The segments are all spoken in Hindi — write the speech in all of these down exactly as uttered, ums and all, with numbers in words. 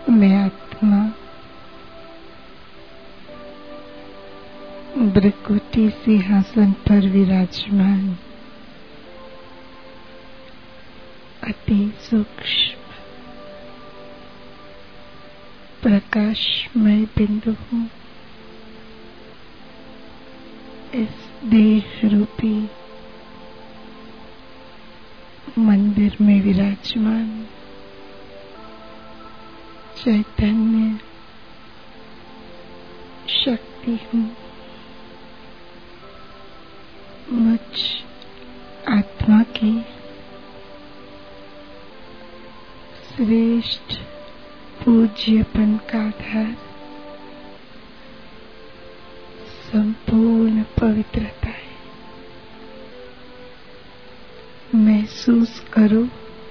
मैं आत्मा भृकुटी सिंहासन पर विराजमान अति सूक्ष्म प्रकाशमय बिंदु हूँ। इस देह रूपी मंदिर में विराजमान चैतन्य शक्ति हूँ। मुझ आत्मा की श्रेष्ठ पूज्यपन का आधार संपूर्ण पवित्रता है। महसूस करो,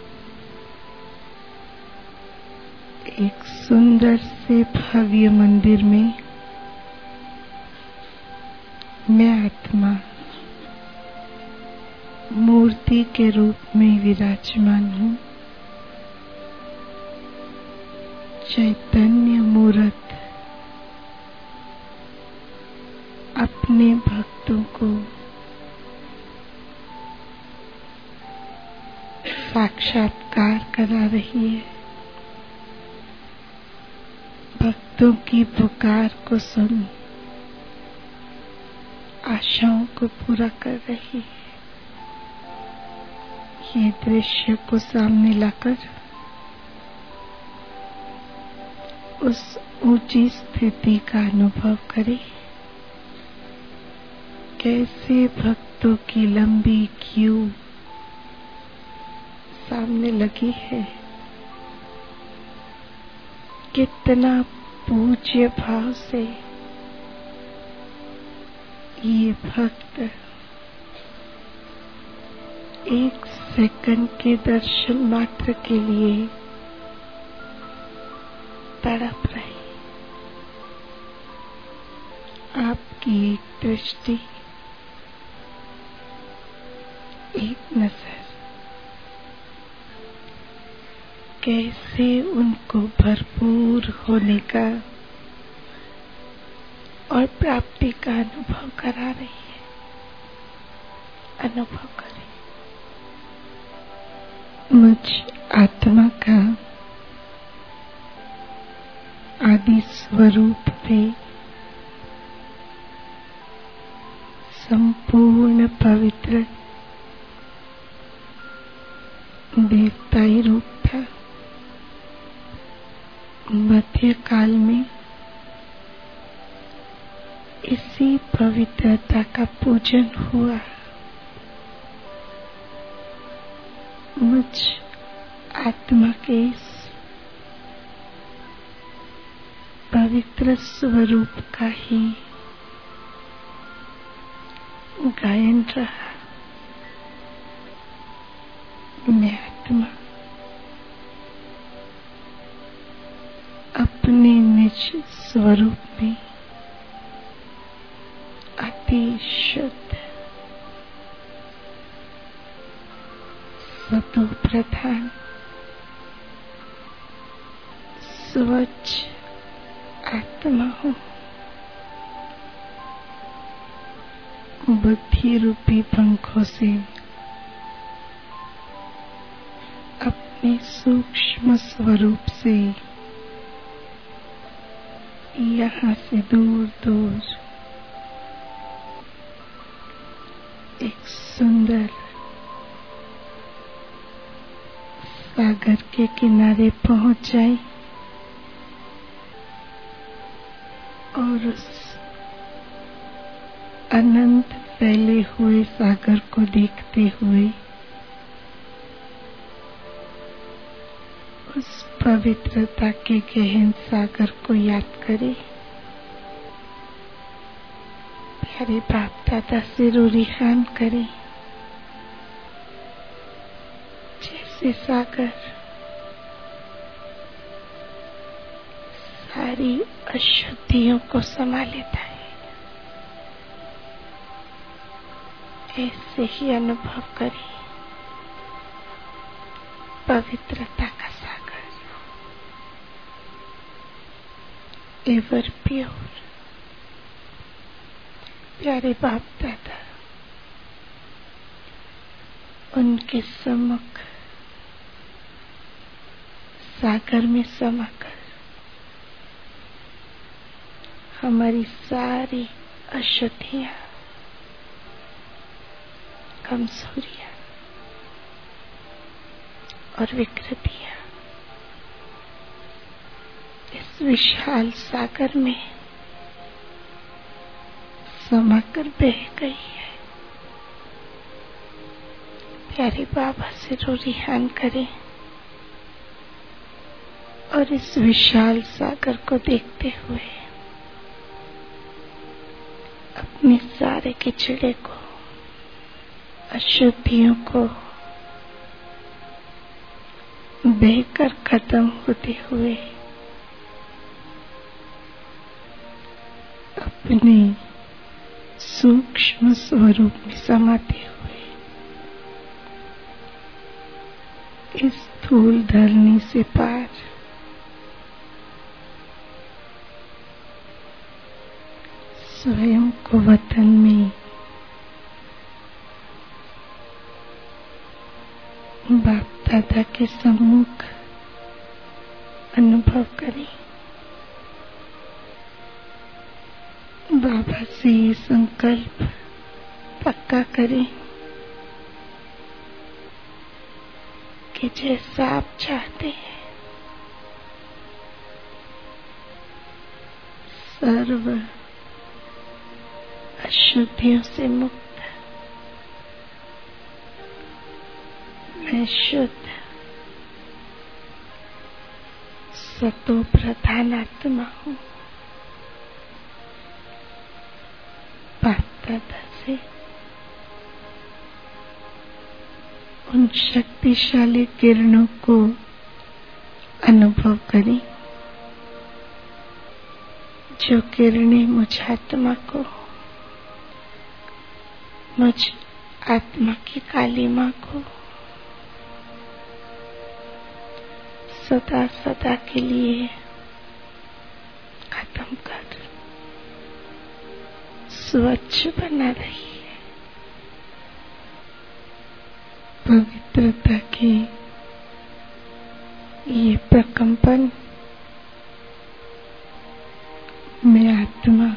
एक सुंदर से भव्य मंदिर में मैं आत्मा मूर्ति के रूप में विराजमान हूँ। चैतन्य मूर्त अपने भक्तों को साक्षात्कार करा रही है। भक्तों की पुकार को सुन आशाओं को पूरा कर रही है। ये दृश्य को सामने लाकर उस ऊंची स्थिति का अनुभव करें। कैसे भक्तों की लंबी क्यू सामने लगी है। कितना पूज्य भाव से ये भक्त एक सेकंड के दर्शन मात्र के लिए तड़प रहे। आपकी एक दृष्टि, एक नजर कैसे उनको भरपूर होने का और प्राप्ति का अनुभव करा रही है। अनुभव करें। मुझ आत्मा का आदि स्वरूप पे संपूर्ण पवित्र देवताई रूप था। मध्य काल में इसी पवित्रता का पूजन हुआ। मुझ आत्मा के इस पवित्र स्वरूप का ही गायन रहा। मैं आत्मा अपने निज स्वरूप में अति शुद्ध सतो प्रधान स्वच्छ आत्मा हूँ। बुद्धि रूपी पंखों से अपने सूक्ष्म स्वरूप से यहाँ से दूर दूर एक सुंदर सागर के किनारे पहुंच जाए और उस अनंत फैले हुए सागर को देखते हुए उस पवित्रता के गहन सागर को याद करें। प्यारे बाप दादा से रूरिहान करें। जैसे सागर सारी अशुद्धियों को समा लेता है, ऐसे ही अनुभव करें पवित्रता का सागर। Ever pure. प्यारे बाप दादा, उनके सम्मुख सागर में समाकर हमारी सारी अशुद्धियां, कमजोरियां और विकृतियां इस विशाल सागर में समाकर बह गई है। प्यारे बाबा से रुरिहान करें और इस विशाल सागर को देखते हुए अपने सारे किचड़े को, अशुद्धियों को बहकर खत्म होते हुए अपने सूक्ष्म स्वरूप में समाते हुए इस स्थूल धरनी से पार स्वयं को वतन में बाप दादा के सम्मुख अनुभव करें। बाबा से ये संकल्प पक्का करें कि जैसा आप चाहते हैं सर्व अशुद्धियों से मुक्त मैं शुद्ध सतो प्रधान आत्मा हूँ। बाप दादा से उन शक्तिशाली किरणों को अनुभव करें जो किरणें मुझ आत्मा को, मुझ आत्मा की काली माँ को सदा सदा के लिए खत्म कर स्वच्छ बना रही है। पवित्रता की ये प्रकंपन मैं आत्मा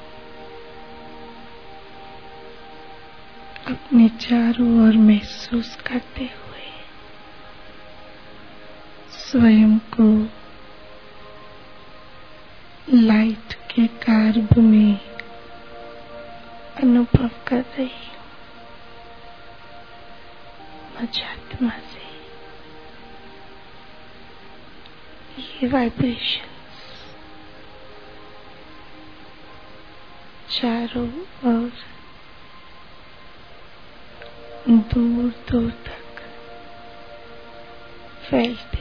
अपने चारों ओर महसूस करते हुए स्वयं को लाइट के गर्भ में अनुभव कर रही हूँ। मुझ आत्मा से ये वाइब्रेशंस चारों ओर दूर दूर तक फैलते